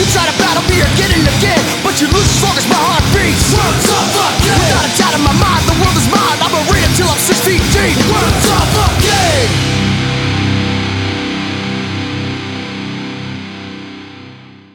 try to battle me again and again, but you lose as long as my heart beats. Words of again. Without a doubt in my mind, the world is mine. I'ma read it till I'm 6 feet deep.